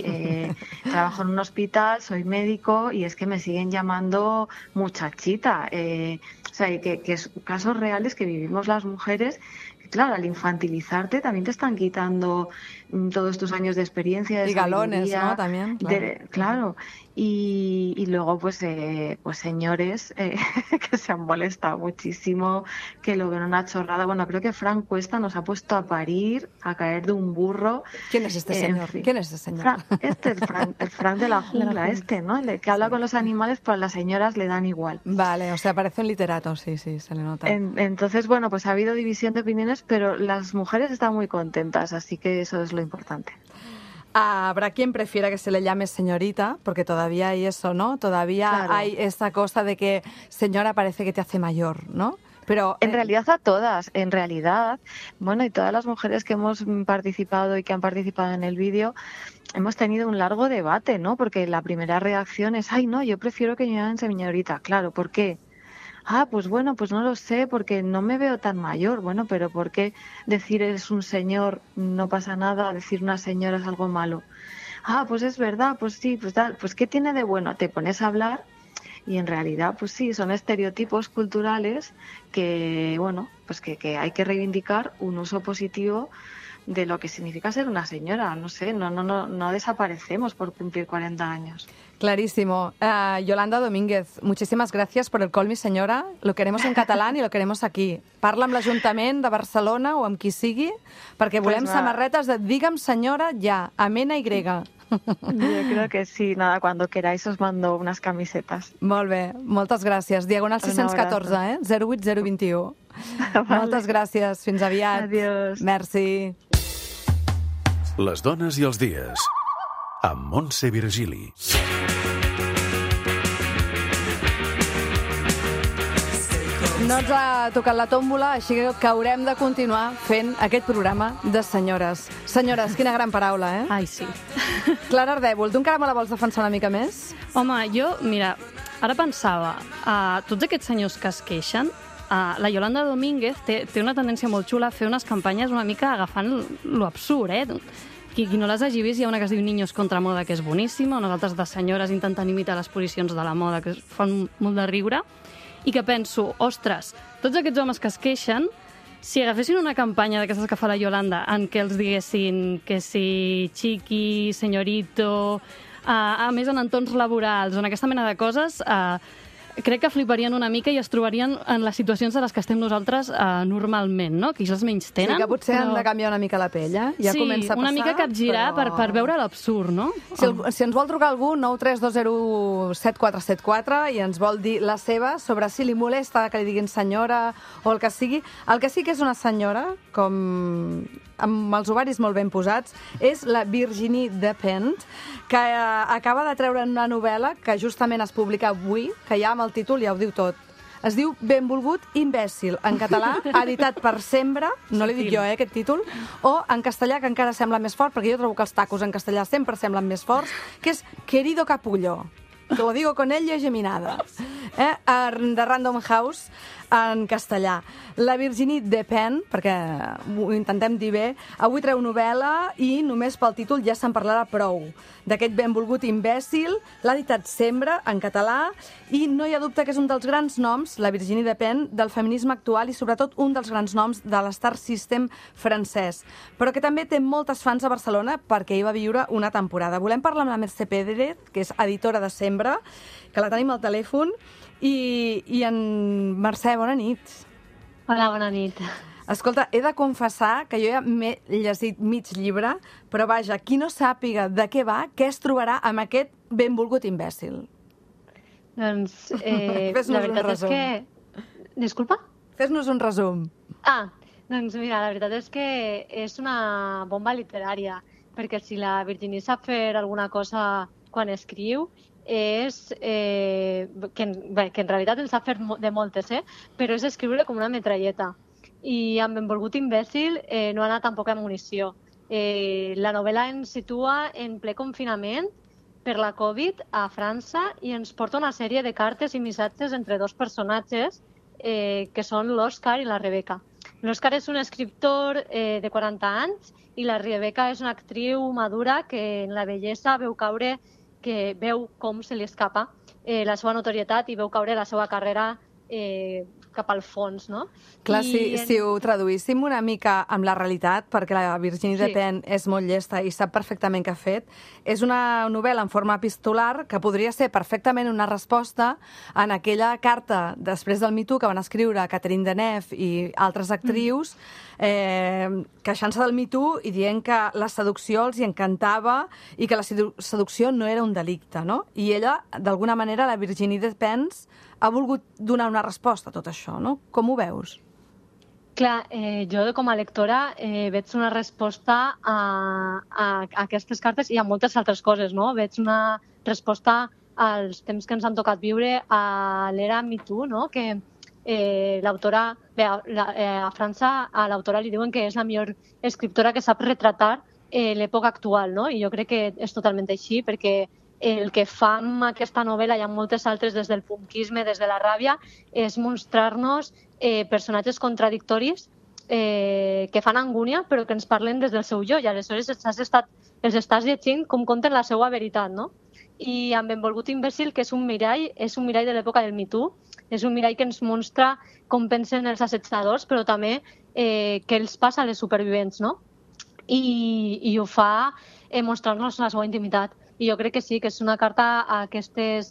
trabajo en un hospital, soy médico y es que me siguen llamando muchachita. O sea, que es casos reales que vivimos las mujeres. Claro, al infantilizarte también te están quitando todos tus años de experiencia, de y galones, sabiduría, ¿no? También. Claro. Y luego, pues señores que se han molestado muchísimo, que lo ven una chorrada. Bueno, creo que Frank Cuesta nos ha puesto a parir, a caer de un burro. ¿Quién es este señor? ¿Quién es este señor? El Frank de la jungla, ¿no? El que habla con los animales, pero a las señoras le dan igual. Vale, o sea, parece un literato, sí, se le nota. Entonces, bueno, pues ha habido división de opiniones, pero las mujeres están muy contentas, así que eso es lo importante. Habrá quien prefiera que se le llame señorita, porque todavía hay eso, ¿no? Todavía hay esa cosa de que señora parece que te hace mayor, ¿no? Pero en realidad a todas, en realidad, bueno, y todas las mujeres que hemos participado y que han participado en el vídeo, hemos tenido un largo debate, ¿no? Porque la primera reacción es, ay, no, yo prefiero que me llamen señorita. Claro, ¿por qué? Pues bueno, pues no lo sé, porque no me veo tan mayor. Bueno, pero ¿por qué decir eres un señor no pasa nada, decir una señora es algo malo? Pues es verdad, pues sí, pues tal, pues ¿qué tiene de bueno? Te pones a hablar y en realidad, pues sí, son estereotipos culturales que, bueno, pues que hay que reivindicar un uso positivo de lo que significa ser una señora. No sé, no desaparecemos por cumplir 40 años. Clarísimo. Yolanda Domínguez, muchísimas gracias por el Call Me Senyora. Lo queremos en catalán i lo queremos aquí. Parla amb l'Ajuntament de Barcelona o amb qui sigui, perquè volem samarretes de Digue'm senyora ja, amena y grega. Yo creo que sí, nada, cuando queráis os mando unas camisetas. Molt bé, moltes gràcies. Diagonal 614, 08021. Vale. Moltes gràcies, fins aviat. Adiós. Merci. Les dones i els dies, amb Montse Virgili. No ens ha tocat la tòmbola, així que haurem de continuar fent aquest programa de senyores. Senyores, quina gran paraula, eh? Ai, sí. Clara Ardèvol, tu encara me la vols defensar una mica més? Home, jo, mira, ara pensava, tots aquests senyors que es queixen, la Yolanda Domínguez té una tendència molt xula a fer unes campanyes una mica agafant lo absurd, Qui no les hagi vist, hi ha una que es diu Niños contra moda, que és boníssima, unes altres de senyores intentant imitar les posicions de la moda, que fan molt de riure, i que penso, ostres, tots aquests homes que es queixen, si agafessin una campanya d'aquestes que fa la Yolanda en què els diguessin que si chiqui, senyorito, a més en entorns laborals, en aquesta mena de coses, crec que fliparien una mica i es trobarien en les situacions de les que estem nosaltres normalment, no? Que ells els menys tenen. Sí, que potser han de canviar una mica la pell, Ja sí, comença a passar, una mica capgirar per veure l'absurd, no? Si ens vol trucar algú, 932017474, i ens vol dir la seva sobre si li molesta que li diguin senyora o el que sigui. El que sí que és una senyora, com amb els ovaris molt ben posats, és la Virginie Despentes, que acaba de treure una novel·la que justament es publica avui, que ja amb el títol ja ho diu tot. Es diu Benvolgut imbècil, en català, editat per Sembra, no li dic jo, aquest títol, o en castellà, que encara sembla més fort, perquè jo trobo que els tacos en castellà sempre semblen més forts, que és Querido Capullo. Lo digo con ella geminada. De Random House, en castellà. La Virginie Despentes, perquè ho intentem dir bé, avui treu novel·la i només pel títol ja se'n parlarà prou. D'aquest Benvolgut imbècil, l'ha editat Sembra, en català, i no hi ha dubte que és un dels grans noms, la Virginie Despentes, del feminisme actual i sobretot un dels grans noms de l'Star System francès, però que també té moltes fans a Barcelona perquè hi va viure una temporada. Volem parlar amb la Mercè Pérez, que és editora de Sembra, que la tenim al telèfon, i en Mercè, bona nit. Hola, bona nit. Escolta, he de confessar que jo ja m'he llegit mig llibre, però vaja, qui no sàpiga de què va, què es trobarà amb aquest Benvolgut imbècil? Doncs, la veritat és que... Disculpa? Fes-nos un resum. Doncs mira, la veritat és que és una bomba literària, perquè si la Virginie sap fer alguna cosa quan escriu, és, que en realitat ens ha fet de moltes, però és escriure com una metralleta. I amb Benvolgut imbècil no ha anat tampoc a munició. La novel·la ens situa en ple confinament per la Covid a França i ens porta una sèrie de cartes i missatges entre dos personatges que són l'Òscar i la Rebeca. L'Òscar és un escriptor de 40 anys i la Rebeca és una actriu madura que en la bellesa veu com se li escapa la seva notorietat i veu caure la seva carrera cap al fons, no? Clar, si ho traduíssim una mica amb la realitat, perquè la Virginie Despentes és molt llesta i sap perfectament què ha fet, és una novel·la en forma epistolar que podria ser perfectament una resposta en aquella carta després del Me Too que van escriure Catherine Deneuve i altres actrius queixant-se del Me Too i dient que la seducció els hi encantava i que la seducció no era un delicte, no? I ella, d'alguna manera, la Virginie Despentes, ha volgut donar una resposta a tot això, no? Com ho veus? Clar, jo com a lectora veig una resposta a aquestes cartes i a moltes altres coses, no? Veig una resposta als temps que ens han tocat viure a l'era Me Too, no? Que l'autora, a França, a l'autora li diuen que és la millor escriptora que sap retratar l'època actual, no? I jo crec que és totalment així, perquè el que fa amb aquesta novel·la i amb moltes altres des del punkisme, des de la ràbia, és mostrar-nos personatges contradictoris que fan angúnia però que ens parlen des del seu jo i aleshores els estàs llegint com conten la seva veritat, no? I amb Benvolgut imbècil, que és un mirall de l'època del Me Too, és un mirall que ens mostra com pensen els assetjadors però també què els passa a les supervivents, no? I ho fa mostrant-nos la seva intimitat. I jo crec que sí, que és una carta a aquestes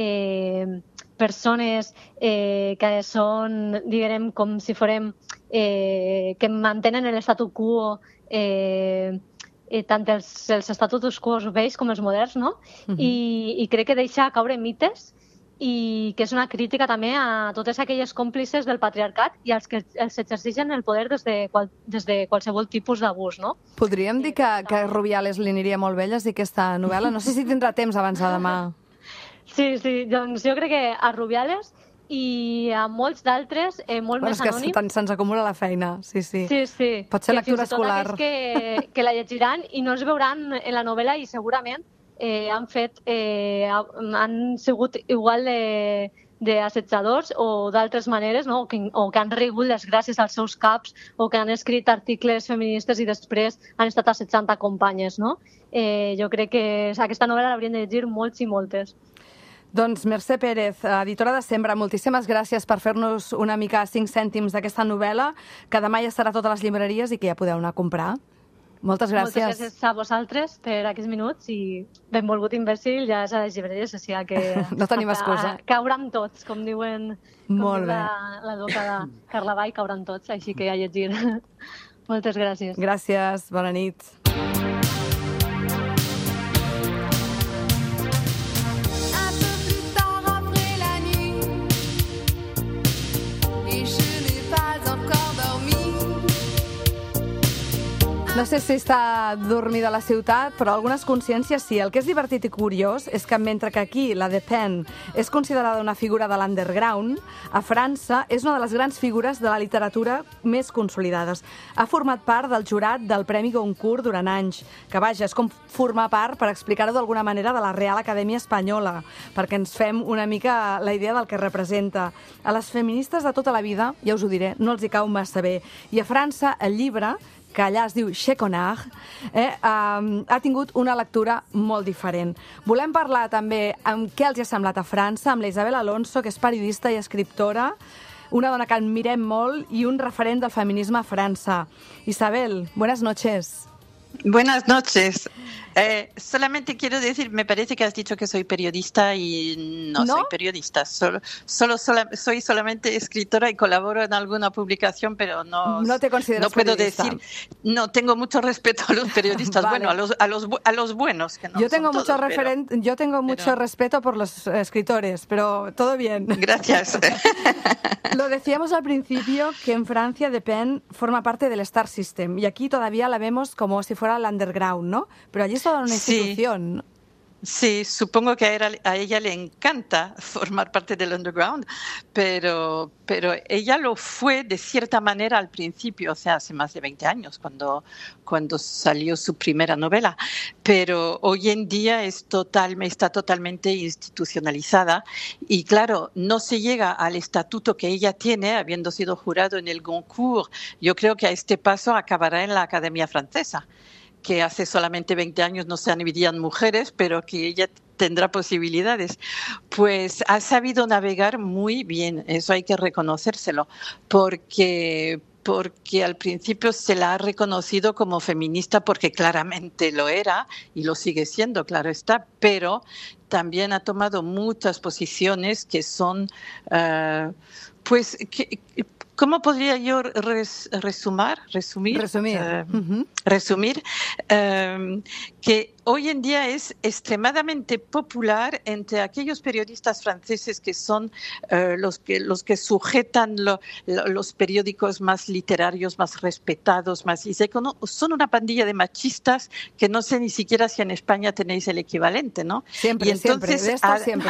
persones que són, diguem, com si fórem, que mantenen l'estatu quo, tant els estatus quo vells com els moderns, no? I crec que deixa caure mites i que és una crítica també a totes aquelles còmplices del patriarcat i als que els exerceixen el poder des de qualsevol tipus d'abús, no? Podríem dir que a Rubiales li aniria molt bé llegir aquesta novel·la? No sé si tindrà temps abans de demà. Sí, doncs jo crec que a Rubiales i a molts d'altres molt més anònims. És que se'ns acumula la feina, sí. Sí. Pot ser lectura escolar. Que la llegiran i no es veuran en la novel·la i segurament han sigut igual d'assetjadors o d'altres maneres, no? O que han rebut les gràcies als seus caps o que han escrit articles feministes i després han estat assetjant a companyes, no? Jo crec que aquesta novel·la l'haurien de llegir molts i moltes. Doncs Mercè Pérez, editora de Sembra, moltíssimes gràcies per fer-nos una mica 5 cèntims d'aquesta novel·la, que demà ja estarà a totes les llibreries i que ja podeu anar a comprar. Moltes gràcies. Moltes gràcies a vosaltres per aquests minuts i Benvolgut imbècil ja és a les llibreries, o sigui que... No tenim excusa. Cauran tots, com diuen la doca de Carla Vall, cauran tots, així que a llegir. Moltes gràcies. Gràcies, bona nit. No sé si està dormida la ciutat, però algunes consciències sí. El que és divertit i curiós és que mentre que aquí la Despentes és considerada una figura de l'underground, a França és una de les grans figures de la literatura més consolidades. Ha format part del jurat del Premi Goncourt durant anys, que vaja, és com formar part, per explicar-ho d'alguna manera, de la Real Acadèmia Espanyola, perquè ens fem una mica la idea del que representa. A les feministes de tota la vida, ja us ho diré, no els hi cau massa bé. I a França, el llibre, que allà es diu Che Connard, ha tingut una lectura molt diferent. Volem parlar també amb què els ha semblat a França, amb la Isabel Alonso, que és periodista i escriptora, una dona que admirem molt i un referent del feminisme a França. Isabel, buenas noches. Buenas noches. Solamente quiero decir, me parece que has dicho que soy periodista y no soy periodista. Soy solamente escritora y colaboro en alguna publicación, pero no te consideras no puedo periodista. Decir. No, tengo mucho respeto a los periodistas. Vale. Bueno, a los buenos. Que no yo tengo son mucho todos, yo tengo mucho respeto por los escritores, pero todo bien. Gracias. Lo decíamos al principio que en Francia Despentes forma parte del Star System y aquí todavía la vemos como si fuera el underground, ¿no? Pero allí es toda una institución. Sí, supongo que a ella le encanta formar parte del underground, pero ella lo fue de cierta manera al principio, o sea, hace más de 20 años, cuando salió su primera novela. Pero hoy en día está totalmente institucionalizada y, claro, no se llega al estatuto que ella tiene, habiendo sido jurado en el Goncourt. Yo creo que a este paso acabará en la Academia Francesa, que hace solamente 20 años no se admitían mujeres, pero que ella tendrá posibilidades. Pues ha sabido navegar muy bien, eso hay que reconocérselo, porque al principio se la ha reconocido como feminista porque claramente lo era y lo sigue siendo, claro está, pero también ha tomado muchas posiciones que son, ¿cómo podría yo resumir? Resumir que hoy en día es extremadamente popular entre aquellos periodistas franceses que son los que sujetan los periódicos más literarios, más respetados, son una pandilla de machistas que no sé ni siquiera si en España tenéis el equivalente, ¿no? Siempre, siempre.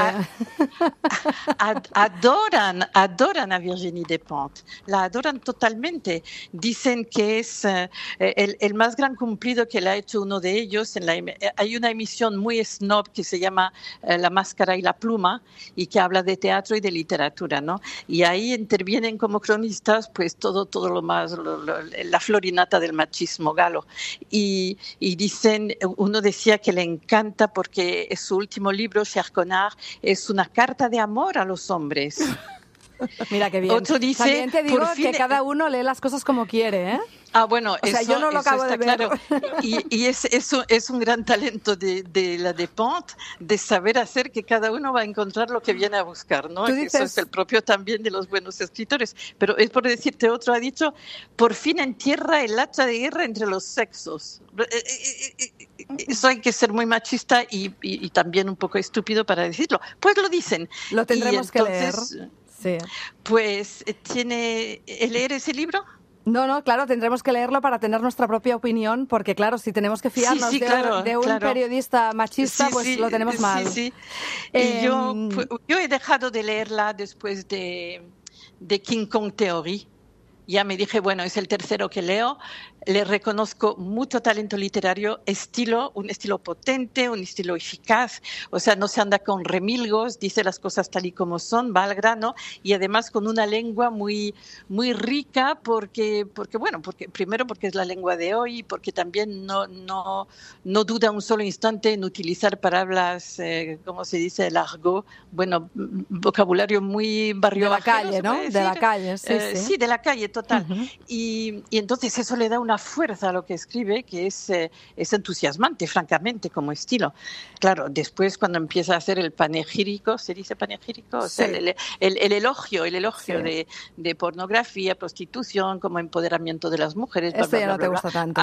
Adoran a Virginie Despentes, la adoran totalmente. Dicen que es el más gran cumplido que le ha hecho uno de ellos. Hay una emisión muy snob que se llama La Máscara y la Pluma y que habla de teatro y de literatura, ¿no? Y ahí intervienen como cronistas pues todo lo más, la florinata del machismo galo. Y dicen, uno decía que le encanta porque su último libro, Cher Connard, es una carta de amor a los hombres. Mira qué bien. Otro dice, también te digo que cada uno lee las cosas como quiere, ¿eh? Ah, bueno, o sea, yo no lo acabo de ver. Claro. Y es un gran talento de la Despentes de saber hacer que cada uno va a encontrar lo que viene a buscar, ¿no? Eso es el propio también de los buenos escritores. Pero es por decirte, otro ha dicho, por fin entierra el hacha de guerra entre los sexos. Eso hay que ser muy machista y también un poco estúpido para decirlo. Pues lo dicen. Lo tendremos que leer. Sí. Pues, ¿leer ese libro? No, claro, tendremos que leerlo para tener nuestra propia opinión, porque claro, si tenemos que fiarnos de un periodista machista, pues lo tenemos mal. Sí. Y yo he dejado de leerla después de King Kong Theory. Ya me dije, bueno, es el tercero que leo. Le reconozco mucho talento literario, un estilo potente, un estilo eficaz, o sea, no se anda con remilgos, dice las cosas tal y como son, va al grano y además con una lengua muy, muy rica primero porque es la lengua de hoy, porque también no duda un solo instante en utilizar palabras, ¿cómo se dice? El argot, bueno, vocabulario muy barrio. De la calle, ¿no? De la calle, sí. Sí, de la calle, total. Uh-huh. Y entonces eso le da una fuerza a lo que escribe que es entusiasmante, francamente, como estilo. Claro, después cuando empieza a hacer el panegírico, ¿se dice panegírico? O sea, el elogio sí. de pornografía, prostitución, como empoderamiento de las mujeres. Esto ya no te gusta tanto.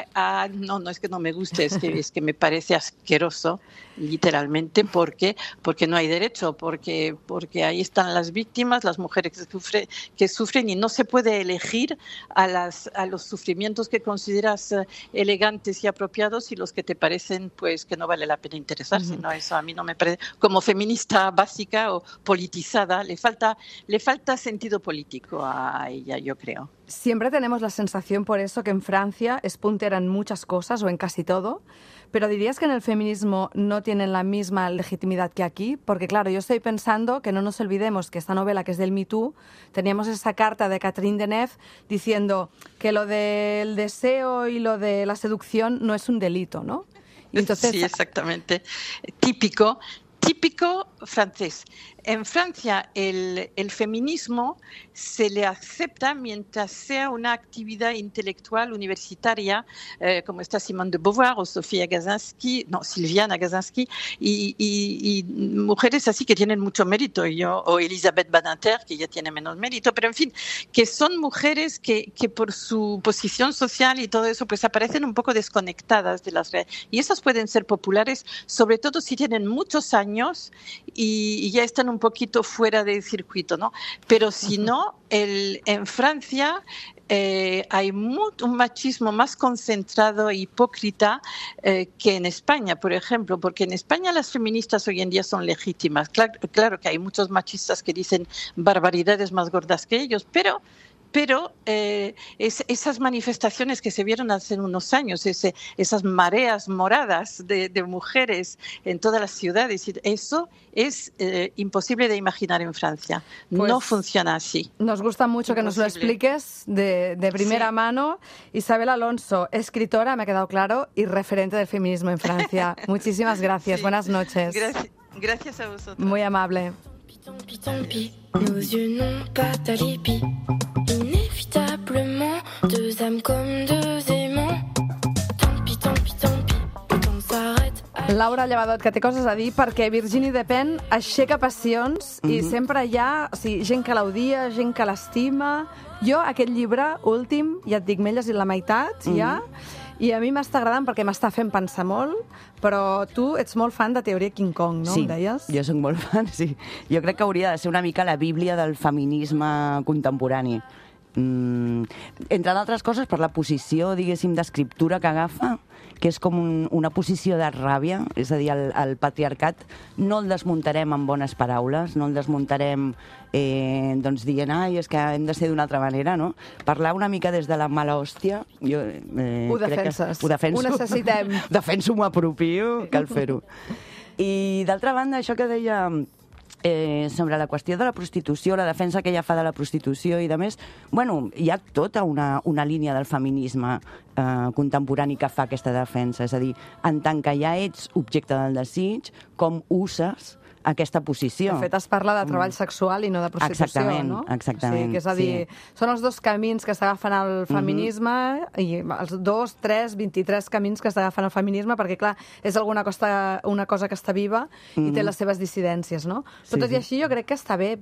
No es que no me guste, es que me parece asqueroso, literalmente, porque no hay derecho, porque ahí están las víctimas, las mujeres que sufren y no se puede elegir a los sufrimientos que consideras elegantes y apropiados y los que te parecen pues que no vale la pena interesarse. Uh-huh. ¿No? Eso a mí no me parece, como feminista básica o politizada, le falta sentido político a ella, yo creo. Siempre tenemos la sensación por eso que en Francia es puntera en muchas cosas o en casi todo, pero ¿dirías que en el feminismo no tienen la misma legitimidad que aquí? Porque claro, yo estoy pensando que no nos olvidemos que esta novela, que es del Me Too, teníamos esa carta de Catherine Deneuve diciendo que lo del deseo y lo de la seducción no es un delito, ¿no? Y entonces, sí, exactamente. Típico francés. En Francia el feminismo se le acepta mientras sea una actividad intelectual universitaria, como está Simone de Beauvoir o Sylviane Agacinski, y mujeres así que tienen mucho mérito, o Elisabeth Badinter, que ya tiene menos mérito, pero en fin, que son mujeres que por su posición social y todo eso, pues aparecen un poco desconectadas de las redes. Y esas pueden ser populares, sobre todo si tienen muchos años y ya están un poquito fuera del circuito, ¿no? Pero si no, en Francia hay un machismo más concentrado e hipócrita que en España, por ejemplo, porque en España las feministas hoy en día son legítimas. Claro que hay muchos machistas que dicen barbaridades más gordas que ellos, pero esas manifestaciones que se vieron hace unos años, esas mareas moradas de mujeres en todas las ciudades, eso es imposible de imaginar en Francia. Pues no funciona así. Nos gusta mucho que nos lo expliques de primera mano. Isabel Alonso, escritora, me ha quedado claro, y referente del feminismo en Francia. Muchísimas gracias. Buenas noches. Gracias a vosotros. Muy amable. Tant pis, nos yeux n'ont pas d'alibi. Inévitablement, deux âmes comme deux aimants. Tant pis, le temps s'arrête. Laura Llevadot, que té coses a dir perquè Virginie Despentes aixeca passions i sempre hi ha gent que l'odia, gent que l'estima. Jo, aquest llibre últim, ja et dic, m'he llegit la meitat, ja, i a mi m'està agradant perquè m'està fent pensar molt, però tu ets molt fan de teoria King Kong, no? Sí, em deies? Jo soc molt fan, sí. Jo crec que hauria de ser una mica la bíblia del feminisme contemporani. Entre d'altres coses, per la posició, diguéssim, d'escriptura que agafa, que és com una posició de ràbia, és a dir, el patriarcat no el desmuntarem amb bones paraules, no el desmuntarem doncs dient, ai, és que hem de ser d'una altra manera, no? Parlar una mica des de la mala hòstia, jo ho defenses, ho defenso. Ho necessitem. Defenso, m'ho apropio, cal fer-ho. I d'altra banda, això que deia sobre la qüestió de la prostitució, la defensa que ella fa de la prostitució i de més, bueno, hi ha tota una línia del feminisme contemporani que fa aquesta defensa, és a dir, en tant que ja ets objecte del desig, com uses aquesta posició. De fet, es parla de treball sexual i no de prostitució, exactament, no? Exactament, sí, que és a dir, són els dos camins que s'agafen al feminisme, i els 2, 3, 23 camins que s'agafen al feminisme, perquè, clar, és una cosa que està viva i té les seves dissidències, no? Però tot i així, jo crec que està bé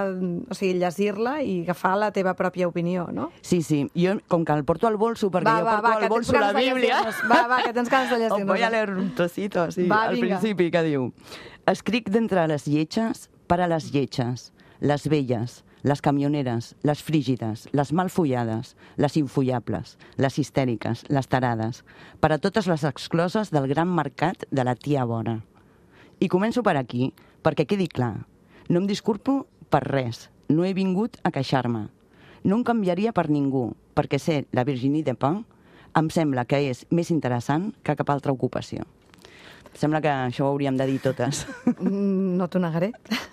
llegir-la i agafar la teva pròpia opinió, no? Sí, sí. Jo, com que el porto al bolso, perquè jo porto al bolso la Bíblia... Va, que tens ganes de llegir-nos. Voy a leer un trocito, así, al principi, que diu: escric d'entre les lletges per a les lletges, les velles, les camioneres, les frígides, les mal follades, les infollables, les histèriques, les tarades, per a totes les excloses del gran mercat de la tia bona. I començo per aquí, perquè quedi clar. No em disculpo per res, no he vingut a queixar-me. No em canviaria per ningú, perquè ser la Virginie Despentes em sembla que és més interessant que cap altra ocupació. Sembla que això ho hauríem de dir totes. No t'ho negaré.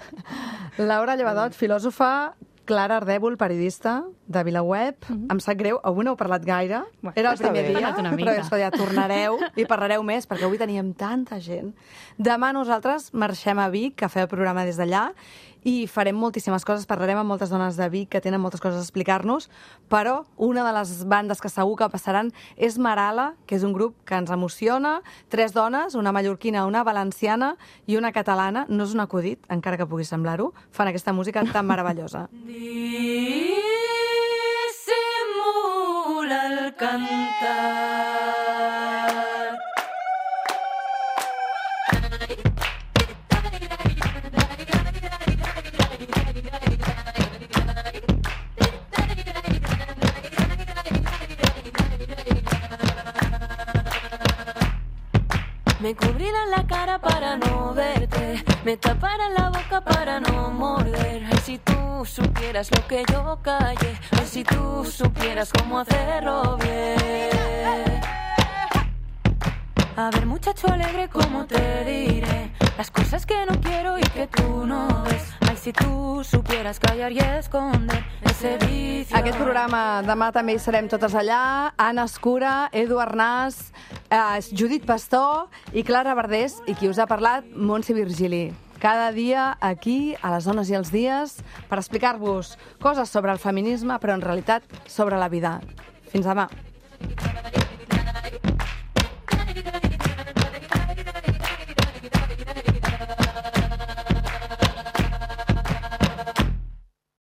Laura Llevadot, filòsofa, Clara Ardèvol, periodista de VilaWeb. Em sap greu, avui no heu parlat gaire. Era el primer dia, però ja tornareu i parlareu més, perquè avui teníem tanta gent. Demà nosaltres marxem a Vic a fer el programa des d'allà i farem moltíssimes coses, parlarem amb moltes dones de Vic que tenen moltes coses a explicar-nos, però una de les bandes que segur que passaran és Marala, que és un grup que ens emociona, 3 dones, una mallorquina, una valenciana i una catalana, no és un acudit, encara que pugui semblar-ho, fan aquesta música tan meravellosa. Dissimula el cantar. Me cubrirán la cara para no verte, me taparán la boca para no morder. Ay, si tú supieras lo que yo callé, ay, si tú supieras cómo hacerlo bien. A ver, muchacho alegre, ¿cómo te diré las cosas que no quiero y que tú no ves? Ai, si tu supieras callar i esconder ese vicio. Aquest programa demà també hi serem totes allà. Anna Escura, Edu Arnàs, Judit Pastor i Clara Verdés, i qui us ha parlat, Montse Virgili. Cada dia aquí, a les Dones i els Dies, per explicar-vos coses sobre el feminisme, però en realitat sobre la vida. Fins demà.